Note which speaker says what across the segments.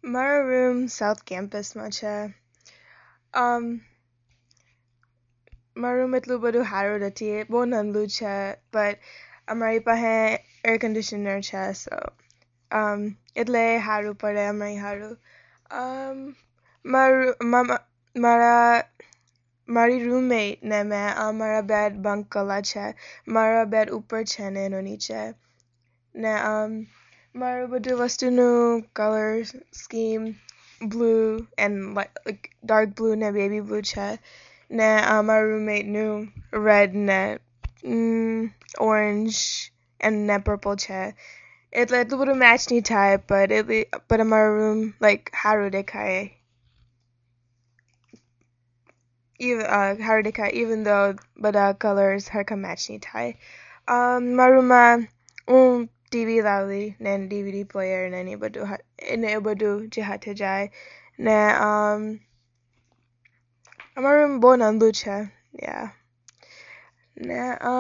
Speaker 1: મારો room south કેમ્પસમાં છે. મારું રૂમ એટલું બધું સારું નથી, બહુ નાનું છે, બટ અમારી પાસે એર કન્ડિશનર છે, સો એટલે સારું પડે અમારી સારું. મારી રૂમમેટ ને મેં મારા બેડ બંક કરેલા છે. મારા બેડ ઉપર છે ને એનો નીચે. ને મારું બધું વસ્તુનું colour scheme blue and like dark blue ને બેબી બ્લુ છે. ને મારા રૂમમેટનું રેડ ને ઓરેન્જ ને પર્પલ છે. એટલે એટલું બધું મેચ નહીં થાય, પણ અમારો રૂમ લાઈક સારું દેખાય. Even though બધા કલર્સ સરખા મેચ નહીં થાય. મારા રૂમમાં હું ટીવી લાવેલી ને DVD પ્લેયર ને એ બધું જે સાથે જાય. ને અમારું રૂમ બહુ નાનું છે. ને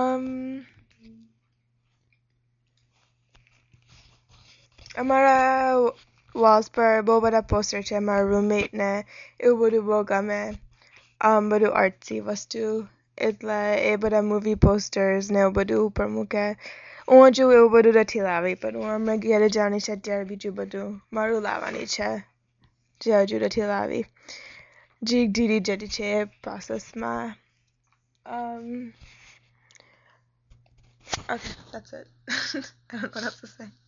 Speaker 1: અમારા વોલ્સ પર બહુ બધા પોસ્ટર છે મારા રૂમમેટને એવું બધું બહુ ગમે. બધું આર્ટસી વસ્તુ, એટલે એ બધા મૂવી પોસ્ટર્સ ને એવું બધું ઉપર મૂકે. હું હજુ એવું બધું નથી લાવી, પણ હું હમણાં ઘરે જવાની છે ત્યારે બીજું બધું મારું લાવવાની છે, જે હજુ નથી લાવી, જે ધીરે ધીરે છે એ પ્રોસેસમાં. Okay, that's it. I don't know what else to say.